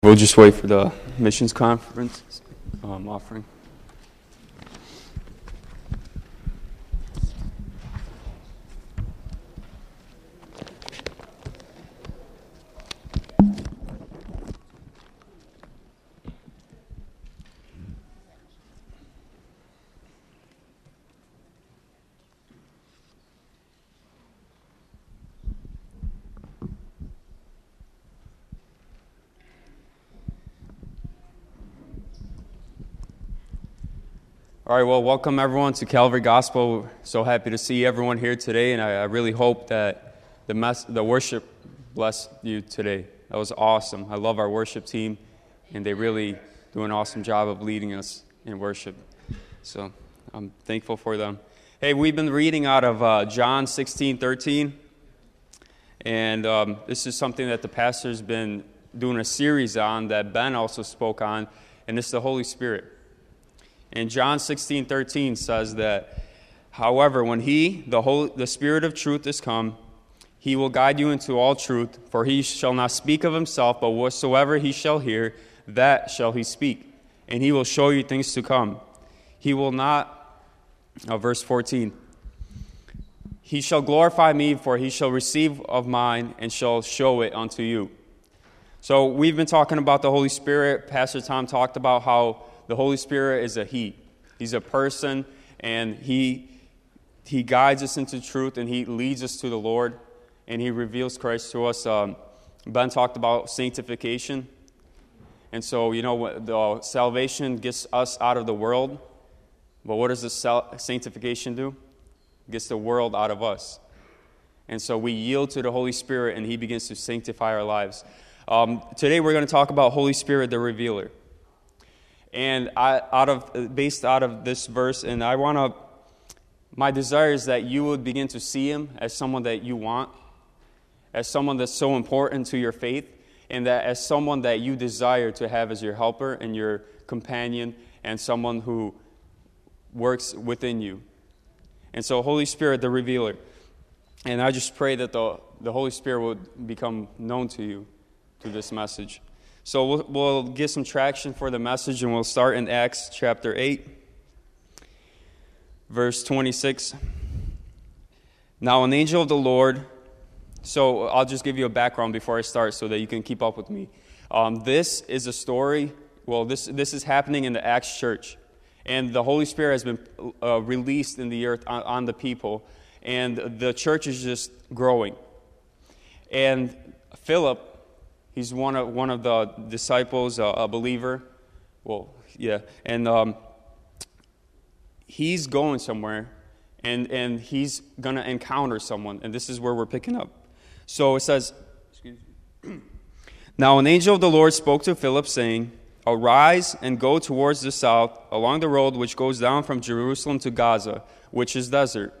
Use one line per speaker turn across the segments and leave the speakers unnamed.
We'll just wait for the missions conference offering. All right, well, welcome everyone to Calvary Gospel. So happy to see everyone here today, and I really hope that the worship blessed you today. That was awesome. I love our worship team, and they really do an awesome job of leading us in worship. So I'm thankful for them. Hey, we've been reading out of John 16:13, and this is something that the pastor's been doing a series on that Ben also spoke on, and it's the Holy Spirit. And John 16:13 says that, however, when the Spirit of truth is come, he will guide you into all truth, for he shall not speak of himself, but whatsoever he shall hear, that shall he speak. And he will show you things to come. He will not, verse 14, he shall glorify me, for he shall receive of mine, and shall show it unto you. So we've been talking about the Holy Spirit. Pastor Tom talked about how the Holy Spirit is a he. He's a person, and he guides us into truth, and he leads us to the Lord, and he reveals Christ to us. Ben talked about sanctification. And so, the salvation gets us out of the world. But what does the sanctification do? It gets the world out of us. And so we yield to the Holy Spirit, and he begins to sanctify our lives. Today we're going to talk about Holy Spirit, the revealer. And based out of this verse, and my desire is that you would begin to see him as someone that you want, as someone that's so important to your faith, and that as someone that you desire to have as your helper and your companion, and someone who works within you. And so, Holy Spirit, the revealer. And I just pray that the Holy Spirit would become known to you through this message. So we'll get some traction for the message, and we'll start in Acts chapter 8, verse 26. Now an angel of the Lord, so I'll just give you a background before I start so that you can keep up with me. This is a story, this is happening in the Acts church, and the Holy Spirit has been released in the earth on the people, and the church is just growing. And Philip, he's one of the disciples, a believer. And he's going somewhere, and he's going to encounter someone, and this is where we're picking up. So it says, Now an angel of the Lord spoke to Philip, saying, Arise and go towards the south, along the road which goes down from Jerusalem to Gaza, which is desert.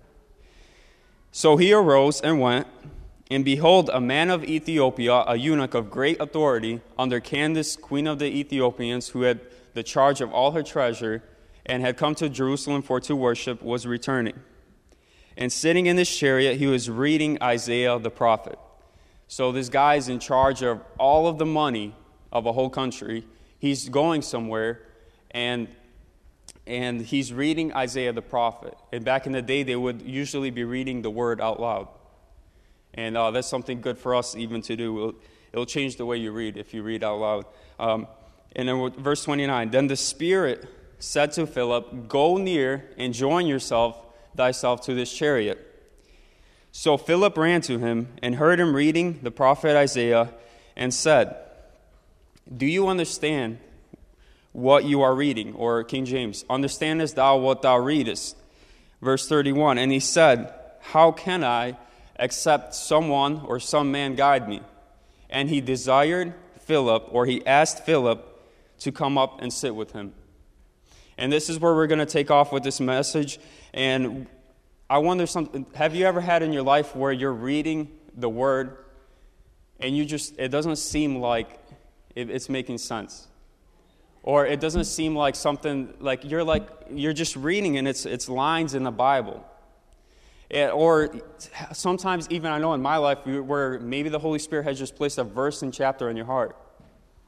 So he arose and went. And behold, a man of Ethiopia, a eunuch of great authority, under Candace, queen of the Ethiopians, who had the charge of all her treasure, and had come to Jerusalem to worship, was returning. And sitting in his chariot, he was reading Isaiah the prophet. So this guy is in charge of all of the money of a whole country. He's going somewhere, and he's reading Isaiah the prophet. And back in the day, they would usually be reading the word out loud. And that's something good for us even to do. It'll change the way you read if you read out loud. And then verse 29, Then the Spirit said to Philip, Go near and join thyself to this chariot. So Philip ran to him and heard him reading the prophet Isaiah and said, Do you understand what you are reading? Or King James, Understandest thou what thou readest? Verse 31, And he said, How can I, except someone or some man guide me? And he asked Philip to come up and sit with him. And this is where we're going to take off with this message. And I wonder have you ever had in your life where you're reading the word and it doesn't seem like it's making sense? Or it doesn't seem like something, you're just reading and it's lines in the Bible. Or sometimes even I know in my life where maybe the Holy Spirit has just placed a verse and chapter in your heart.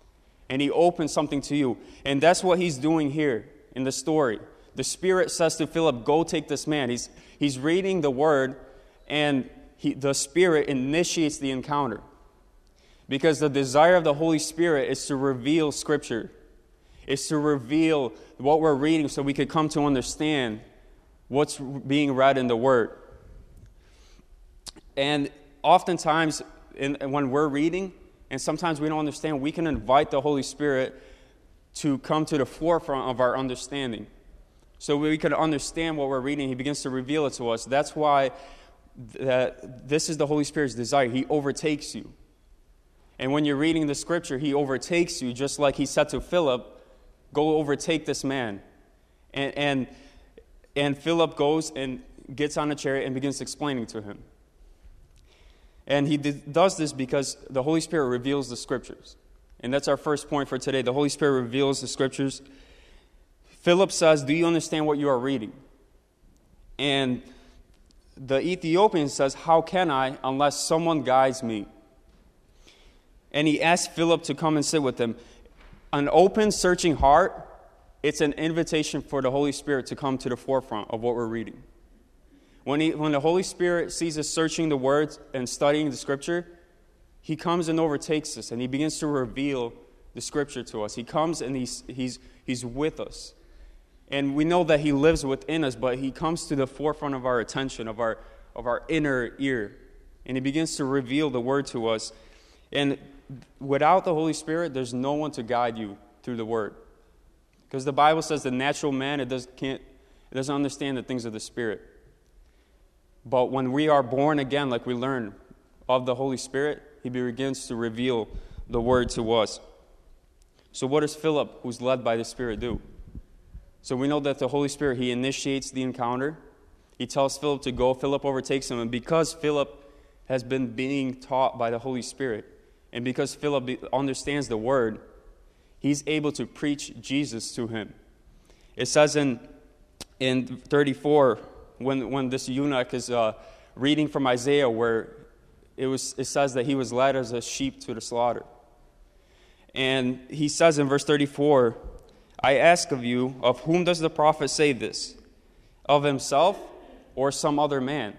and he opens something to you. And that's what he's doing here in the story. The Spirit says to Philip, go take this man. He's reading the word, and the Spirit initiates the encounter. Because the desire of the Holy Spirit is to reveal Scripture. It's to reveal what we're reading so we could come to understand what's being read in the Word. And oftentimes, when we're reading, and sometimes we don't understand, we can invite the Holy Spirit to come to the forefront of our understanding. So we can understand what we're reading. He begins to reveal it to us. That's why this is the Holy Spirit's desire. He overtakes you. And when you're reading the Scripture, he overtakes you, just like he said to Philip, go overtake this man. And Philip goes and gets on a chariot and begins explaining to him. And he does this because the Holy Spirit reveals the Scriptures. And that's our first point for today. The Holy Spirit reveals the Scriptures. Philip says, do you understand what you are reading? And the Ethiopian says, how can I unless someone guides me? And he asks Philip to come and sit with him. An open, searching heart, it's an invitation for the Holy Spirit to come to the forefront of what we're reading. When the Holy Spirit sees us searching the words and studying the Scripture, he comes and overtakes us, and he begins to reveal the Scripture to us. He comes and he's with us. And we know that he lives within us, but he comes to the forefront of our attention, of our inner ear. And he begins to reveal the Word to us. And without the Holy Spirit, there's no one to guide you through the Word. Because the Bible says the natural man, it doesn't understand the things of the Spirit. But when we are born again, like we learn of the Holy Spirit, he begins to reveal the Word to us. So what does Philip, who's led by the Spirit, do? So we know that the Holy Spirit, he initiates the encounter. He tells Philip to go. Philip overtakes him. And because Philip has been being taught by the Holy Spirit, and because Philip understands the Word, he's able to preach Jesus to him. It says in 34, when this eunuch is reading from Isaiah, where it says that he was led as a sheep to the slaughter. And he says in verse 34, I ask of you, of whom does the prophet say this? Of himself or some other man?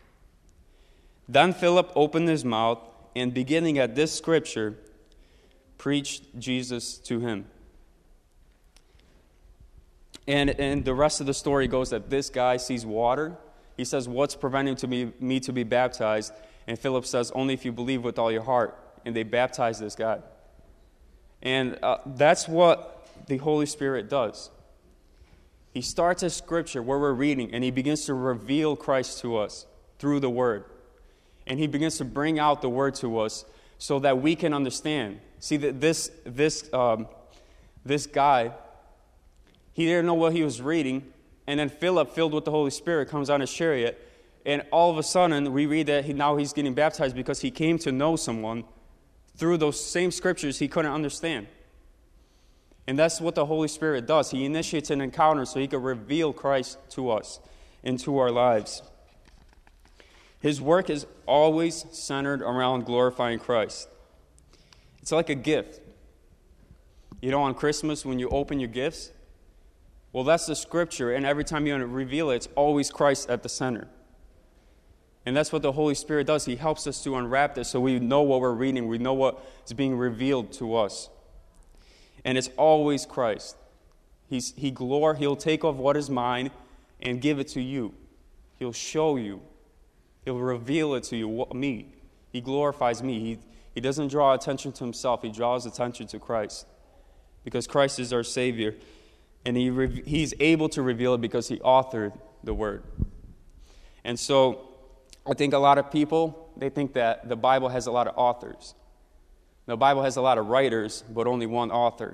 Then Philip opened his mouth, and beginning at this scripture, preached Jesus to him. And the rest of the story goes that this guy sees water. He says, what's preventing me to be baptized? And Philip says, only if you believe with all your heart. And they baptize this guy. And that's what the Holy Spirit does. He starts a scripture where we're reading, and he begins to reveal Christ to us through the Word. And he begins to bring out the Word to us so that we can understand. See, that this guy, he didn't know what he was reading, and then Philip, filled with the Holy Spirit, comes on his chariot, and all of a sudden we read that now he's getting baptized because he came to know someone through those same scriptures he couldn't understand. And that's what the Holy Spirit does. He initiates an encounter so he can reveal Christ to us into our lives. His work is always centered around glorifying Christ. It's like a gift. You know, on Christmas when you open your gifts, well, that's the scripture, and every time you reveal it, it's always Christ at the center. And that's what the Holy Spirit does. He helps us to unwrap this so we know what we're reading. We know what is being revealed to us. And it's always Christ. He'll take off what is mine and give it to you. He'll show you. He'll reveal it to you, me. He glorifies me. He doesn't draw attention to himself. He draws attention to Christ. Because Christ is our Savior. And he's able to reveal it because he authored the Word. And so I think a lot of people, they think that the Bible has a lot of authors. The Bible has a lot of writers, but only one author.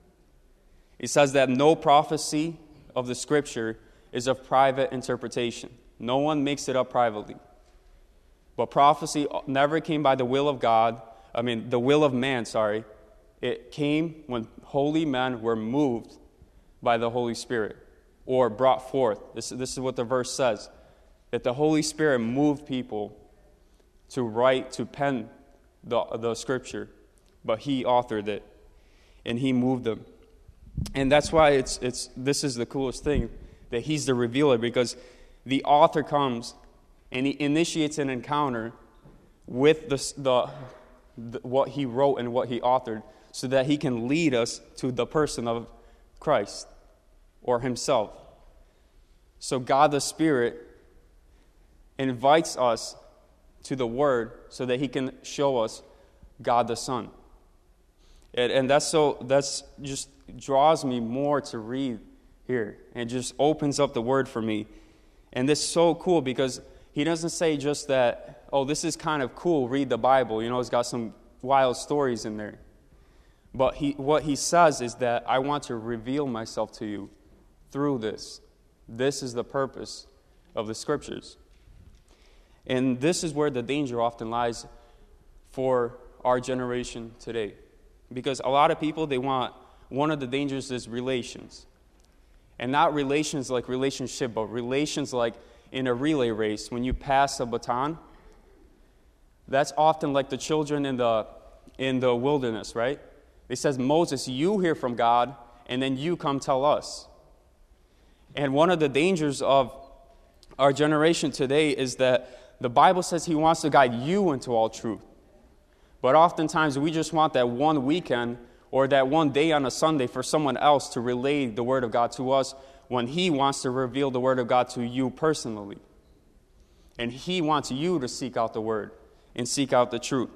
It says that no prophecy of the Scripture is of private interpretation. No one makes it up privately. But prophecy never came by the will of God. The will of man, It came when holy men were moved by the Holy Spirit or brought forth. This is what the verse says. That the Holy Spirit moved people to write, to pen the Scripture. But he authored it. and he moved them. And that's why this is the coolest thing, that he's the revealer, because the author comes and he initiates an encounter with what he wrote and what he authored, so that he can lead us to the person of Christ or himself. So God the Spirit invites us to the Word so that he can show us God the Son. And that's just draws me more to read here, and just opens up the Word for me. And this is so cool, because he doesn't say just that, oh, this is kind of cool, read the Bible. You know, it's got some wild stories in there. But what he says is that I want to reveal myself to you through this. This is the purpose of the Scriptures. And this is where the danger often lies for our generation today. Because a lot of people, one of the dangers is relations. And not relations like relationship, but relations like in a relay race, when you pass a baton. That's often like the children in the wilderness, right? It says, Moses, you hear from God, and then you come tell us. And one of the dangers of our generation today is that the Bible says he wants to guide you into all truth. But oftentimes we just want that one weekend or that one day on a Sunday for someone else to relay the Word of God to us, when he wants to reveal the Word of God to you personally. And he wants you to seek out the Word and seek out the truth.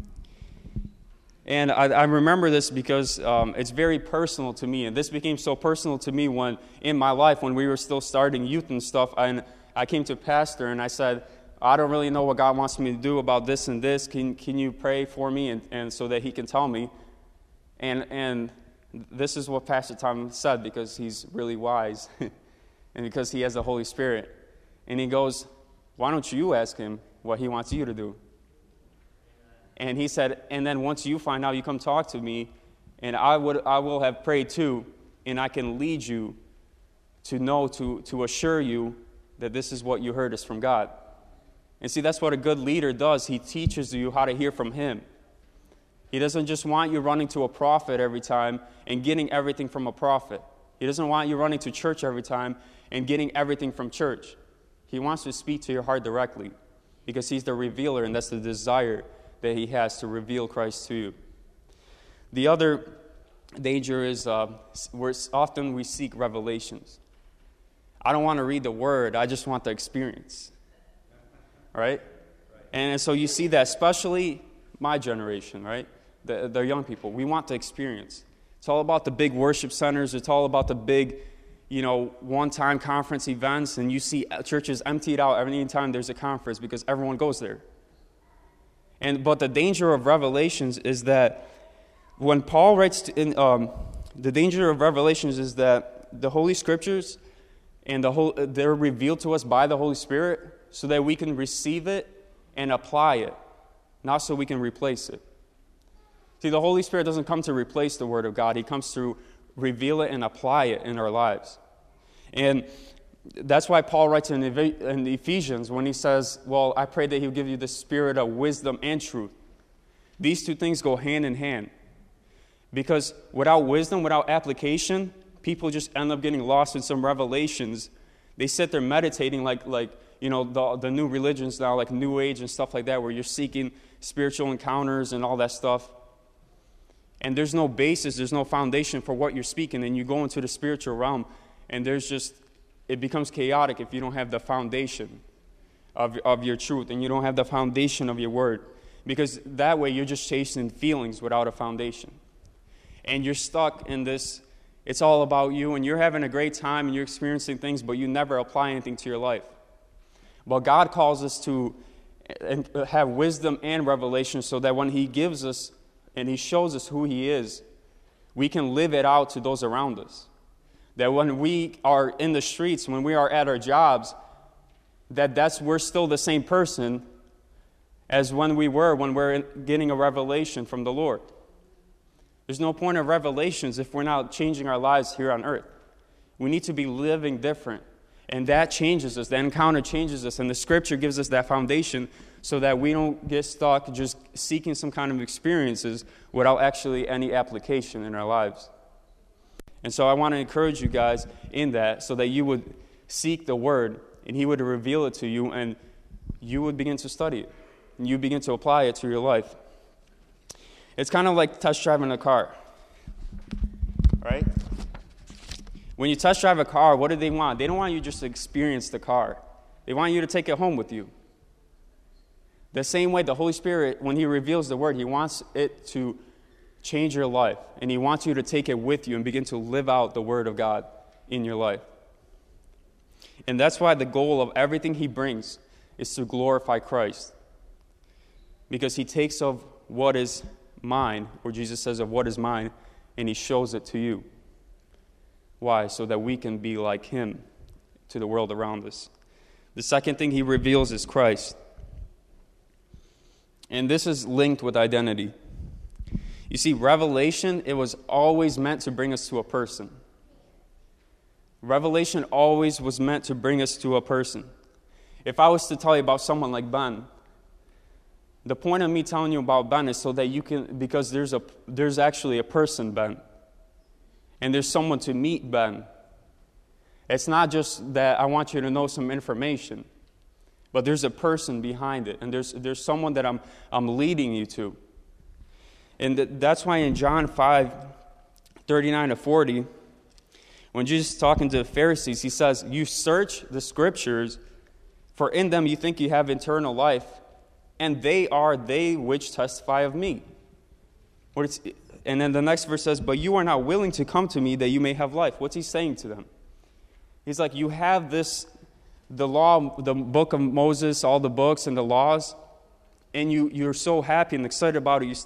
And I remember this because it's very personal to me. And this became so personal to me in my life when we were still starting youth and stuff. And I came to a pastor and I said, I don't really know what God wants me to do about this and this. Can you pray for me? And so that he can tell me. And this is what Pastor Tom said, because he's really wise and because he has the Holy Spirit. And he goes, why don't you ask him what he wants you to do? And he said, and then once you find out, you come talk to me, and I will have prayed too, and I can lead you to know, to assure you that this is what you heard is from God. And see, that's what a good leader does. He teaches you how to hear from him. He doesn't just want you running to a prophet every time and getting everything from a prophet. He doesn't want you running to church every time and getting everything from church. He wants to speak to your heart directly, because he's the revealer, and that's the desire that he has to reveal Christ to you. The other danger is often we seek revelations. I don't want to read the Word, I just want the experience. Right? And so you see that, especially my generation, right? The young people. We want the experience. It's all about the big worship centers. It's all about the big, one-time conference events. And you see churches emptied out every time there's a conference because everyone goes there. But the danger of revelations is that when Paul writes the danger of revelations is that the Holy Scriptures and they're revealed to us by the Holy Spirit so that we can receive it and apply it, not so we can replace it. See, the Holy Spirit doesn't come to replace the Word of God. He comes to reveal it and apply it in our lives. And that's why Paul writes in Ephesians when he says, well, I pray that he will give you the spirit of wisdom and truth. These two things go hand in hand. Because without wisdom, without application, people just end up getting lost in some revelations. They sit there meditating like the new religions now, like New Age and stuff like that, where you're seeking spiritual encounters and all that stuff. And there's no basis, there's no foundation for what you're speaking, and you go into the spiritual realm, and it becomes chaotic if you don't have the foundation of your truth, and you don't have the foundation of your Word. Because that way you're just chasing feelings without a foundation. And you're stuck in this, it's all about you, and you're having a great time, and you're experiencing things, but you never apply anything to your life. But God calls us to have wisdom and revelation so that when he gives us and he shows us who he is, we can live it out to those around us. That when we are in the streets, when we are at our jobs, we're still the same person as when we're getting a revelation from the Lord. There's no point of revelations if we're not changing our lives here on earth. We need to be living different. And that changes us. That encounter changes us. And the Scripture gives us that foundation so that we don't get stuck just seeking some kind of experiences without actually any application in our lives. And so I want to encourage you guys in that, so that you would seek the Word, and He would reveal it to you, and you would begin to study it, and you begin to apply it to your life. It's kind of like test driving a car, right? When you test drive a car, what do they want? They don't want you just to experience the car. They want you to take it home with you. The same way the Holy Spirit, when He reveals the Word, He wants it to change your life, and He wants you to take it with you and begin to live out the Word of God in your life. And that's why the goal of everything He brings is to glorify Christ. Because He takes of what is mine, or Jesus says of what is mine, and He shows it to you. Why? So that we can be like Him to the world around us. The second thing He reveals is Christ. And this is linked with identity. You see, revelation, it was always meant to bring us to a person. Revelation always was meant to bring us to a person. If I was to tell you about someone like Ben, the point of me telling you about Ben is so that you can, because there's actually a person, Ben. And there's someone to meet Ben. It's not just that I want you to know some information, but there's a person behind it, and there's someone that I'm leading you to. And that's why in John 5:39-40, when Jesus is talking to the Pharisees, He says, "You search the Scriptures, for in them you think you have eternal life, and they are they which testify of me." And then the next verse says, "But you are not willing to come to me that you may have life." What's He saying to them? He's like, you have the law, the book of Moses, all the books and the laws, and you're so happy and excited about it.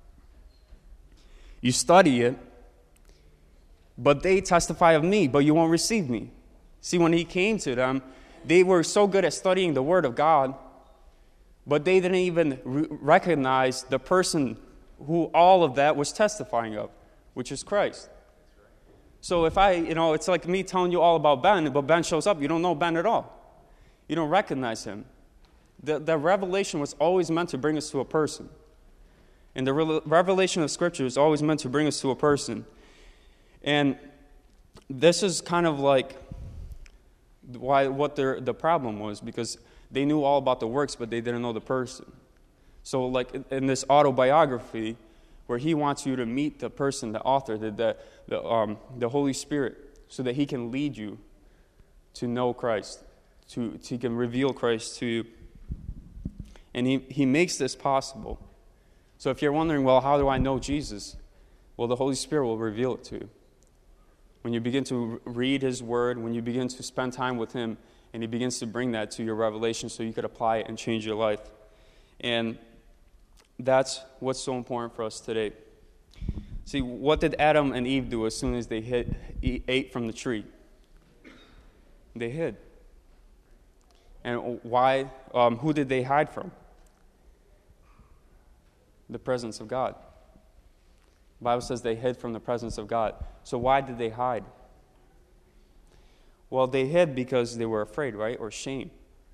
You study it, but they testify of me, but you won't receive me. See, when He came to them, they were so good at studying the Word of God, but they didn't even recognize the person who all of that was testifying of, which is Christ. So if it's like me telling you all about Ben, but Ben shows up, you don't know Ben at all. You don't recognize him. The revelation was always meant to bring us to a person. And the revelation of Scripture is always meant to bring us to a person. And this is kind of like what the problem was, because they knew all about the works, but they didn't know the person. So like in this autobiography, where He wants you to meet the person, the author, the Holy Spirit, so that He can lead you to know Christ, He can reveal Christ to you. And He makes this possible. So if you're wondering, well, how do I know Jesus? Well, the Holy Spirit will reveal it to you. When you begin to read His Word, when you begin to spend time with Him, and He begins to bring that to your revelation so you could apply it and change your life. And that's what's so important for us today. See, what did Adam and Eve do as soon as they ate from the tree? They hid. And why? Who did they hide from? The presence of God. The Bible says they hid from the presence of God. So why did they hide? Well, they hid because they were afraid, right? Or shame.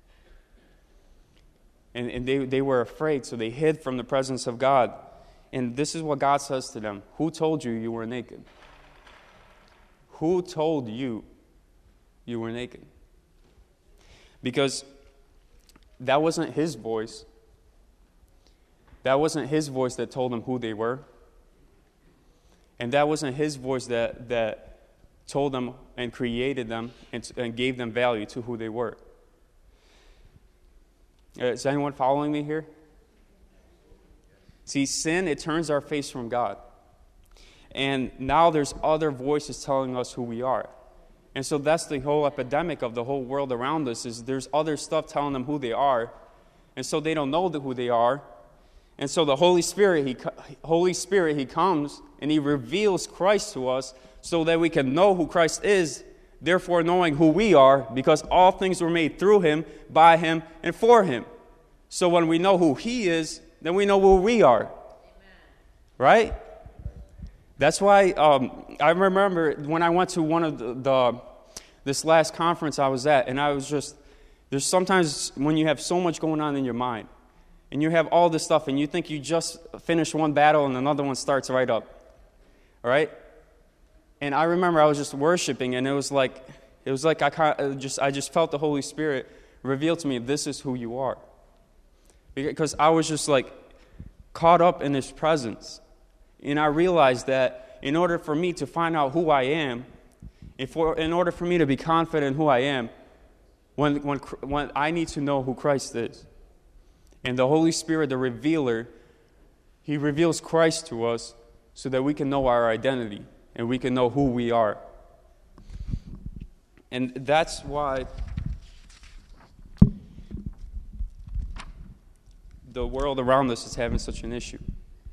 And they were afraid, so they hid from the presence of God. And this is what God says to them. Who told you you were naked? Who told you you were naked? Because that wasn't His voice. That wasn't His voice that told them who they were. And that wasn't His voice that told them and created them and gave them value to who they were. Is anyone following me here? See, sin, it turns our face from God. And now there's other voices telling us who we are. And so that's the whole epidemic of the whole world around us, is there's other stuff telling them who they are. And so they don't know who they are. And so the Holy Spirit, He comes and He reveals Christ to us so that we can know who Christ is, therefore knowing who we are, because all things were made through Him, by Him, and for Him. So when we know who He is, then we know who we are. Amen. Right? That's why I remember when I went to one of this last conference I was at, and I was just, there's sometimes when you have so much going on in your mind, and you have all this stuff, and you think you just finished one battle and another one starts right up. All right? And I remember I was just worshiping, and it was like I just felt the Holy Spirit reveal to me, this is who you are. Because I was just like caught up in His presence. And I realized that in order for me to find out who I am, in order for me to be confident in who I am, when I need to know who Christ is. And the Holy Spirit, the revealer, He reveals Christ to us so that we can know our identity and we can know who we are. And that's why the world around us is having such an issue.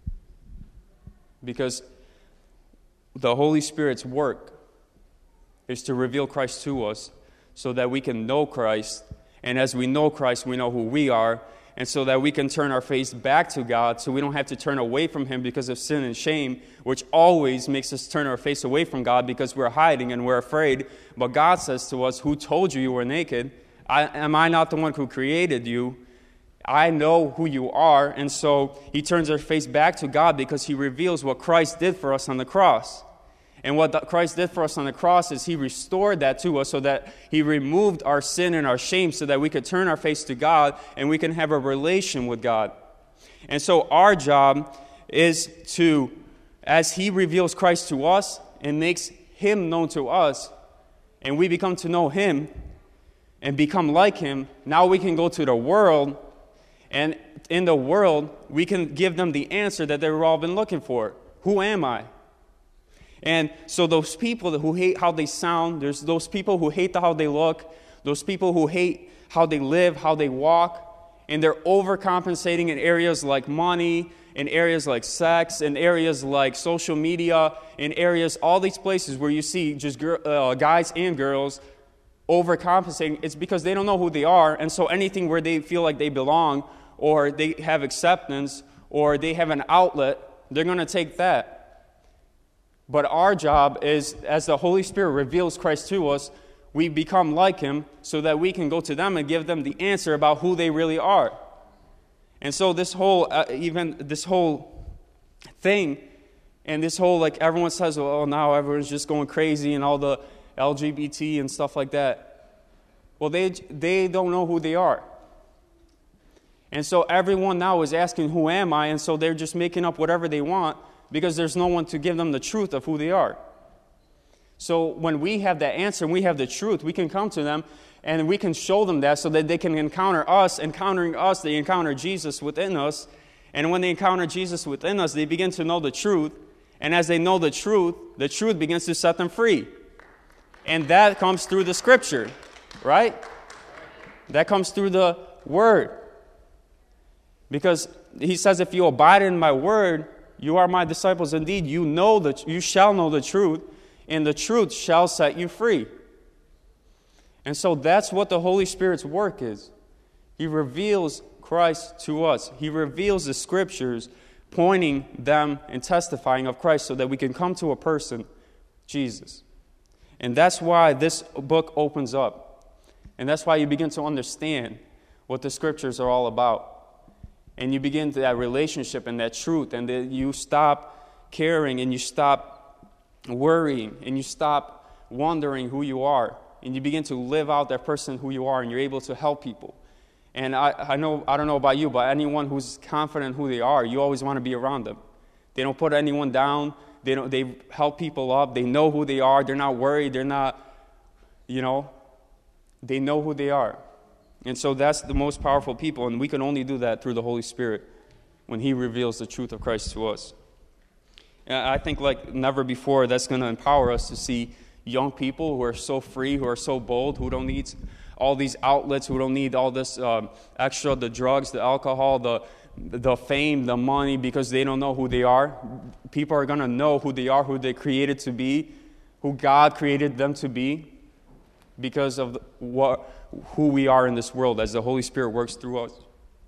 Because the Holy Spirit's work is to reveal Christ to us so that we can know Christ. And as we know Christ, we know who we are. And so that we can turn our face back to God so we don't have to turn away from Him because of sin and shame, which always makes us turn our face away from God because we're hiding and we're afraid. But God says to us, who told you were naked? Am I not the one who created you? I know who you are. And so He turns our face back to God because He reveals what Christ did for us on the cross. And what Christ did for us on the cross is He restored that to us so that He removed our sin and our shame so that we could turn our face to God and we can have a relation with God. And so our job is to, as He reveals Christ to us and makes Him known to us, and we become to know Him and become like Him, now we can go to the world, and in the world, we can give them the answer that they've all been looking for. Who am I? And so those people who hate how they sound, there's those people who hate how they look, those people who hate how they live, how they walk, and they're overcompensating in areas like money, in areas like sex, in areas like social media, in areas, all these places where you see just guys and girls overcompensating. It's because they don't know who they are, and so anything where they feel like they belong, or they have acceptance, or they have an outlet, they're going to take that. But our job is, as the Holy Spirit reveals Christ to us, we become like Him so that we can go to them and give them the answer about who they really are. And so this whole, this whole thing, and this whole, like, everyone says, well, now everyone's just going crazy and all the LGBT and stuff like that. Well, they don't know who they are. And so everyone now is asking, who am I? And so they're just making up whatever they want, because there's no one to give them the truth of who they are. So when we have that answer and we have the truth, we can come to them and we can show them that so that they can encounter us. Encountering us, they encounter Jesus within us. And when they encounter Jesus within us, they begin to know the truth. And as they know the truth begins to set them free. And that comes through the Scripture, right? That comes through the Word. Because He says, if you abide in my Word, you are my disciples indeed. You shall know the truth, and the truth shall set you free. And so that's what the Holy Spirit's work is. He reveals Christ to us. He reveals the Scriptures, pointing them and testifying of Christ so that we can come to a person, Jesus. And that's why this book opens up. And that's why you begin to understand what the Scriptures are all about. And you begin that relationship and that truth, and that you stop caring and you stop worrying and you stop wondering who you are, and you begin to live out that person who you are, and you're able to help people. And I don't know about you, but anyone who's confident who they are, you always want to be around them. They don't put anyone down. They help people up. They know who they are. They're not worried. They're not, they know who they are. And so that's the most powerful people, and we can only do that through the Holy Spirit when He reveals the truth of Christ to us. And I think like never before, that's going to empower us to see young people who are so free, who are so bold, who don't need all these outlets, who don't need all this extra, the drugs, the alcohol, the fame, the money, because they don't know who they are. People are going to know who they are, who they created to be, who God created them to be, because of who we are in this world as the Holy Spirit works through us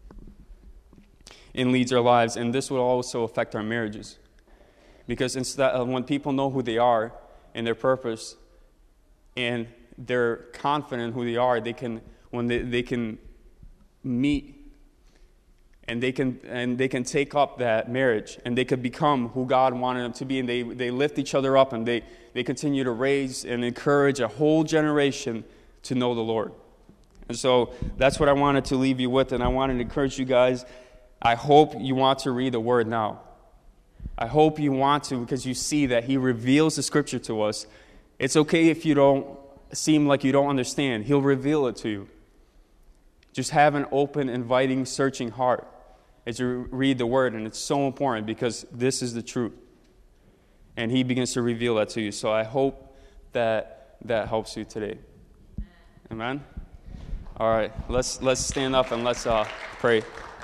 and leads our lives. And this will also affect our marriages. Because when people know who they are and their purpose, and they're confident who they are, they can meet and they can take up that marriage, and they could become who God wanted them to be, and they lift each other up, and they continue to raise and encourage a whole generation to know the Lord. And so that's what I wanted to leave you with, and I wanted to encourage you guys. I hope you want to read the Word now. I hope you want to, because you see that He reveals the Scripture to us. It's okay if you don't seem like you don't understand. He'll reveal it to you. Just have an open, inviting, searching heart as you read the Word, and it's so important because this is the truth. And He begins to reveal that to you. So I hope that helps you today. Amen? All right, let's stand up and let's pray.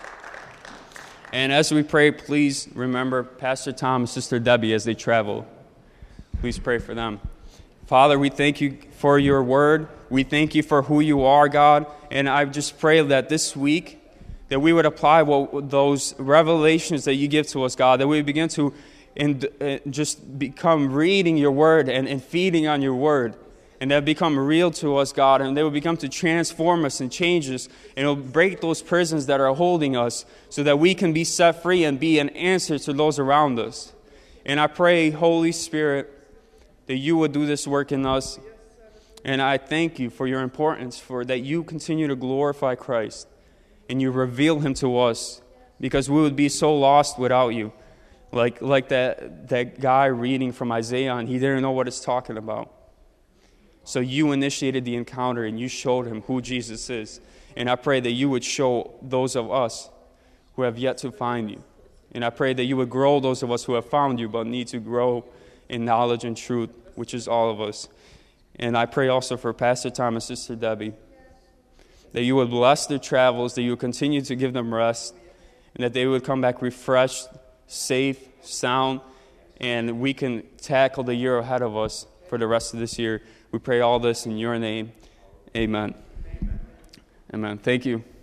And as we pray, please remember Pastor Tom and Sister Debbie as they travel. Please pray for them. Father, we thank you for your word. We thank you for who you are, God. And I just pray that this week that we would apply those revelations that you give to us, God, that we would begin to just become reading your word and feeding on your word. And that become real to us, God, and they will become to transform us and change us, and it will break those prisons that are holding us so that we can be set free and be an answer to those around us. And I pray, Holy Spirit, that you would do this work in us. And I thank you for your importance, for that you continue to glorify Christ and you reveal him to us, because we would be so lost without you. Like that guy reading from Isaiah, and he didn't know what it's talking about. So you initiated the encounter and you showed him who Jesus is. And I pray that you would show those of us who have yet to find you. And I pray that you would grow those of us who have found you but need to grow in knowledge and truth, which is all of us. And I pray also for Pastor Tom and Sister Debbie, that you would bless their travels, that you would continue to give them rest, and that they would come back refreshed, safe, sound, and we can tackle the year ahead of us for the rest of this year. We pray all this in your name. Amen. Amen. Thank you.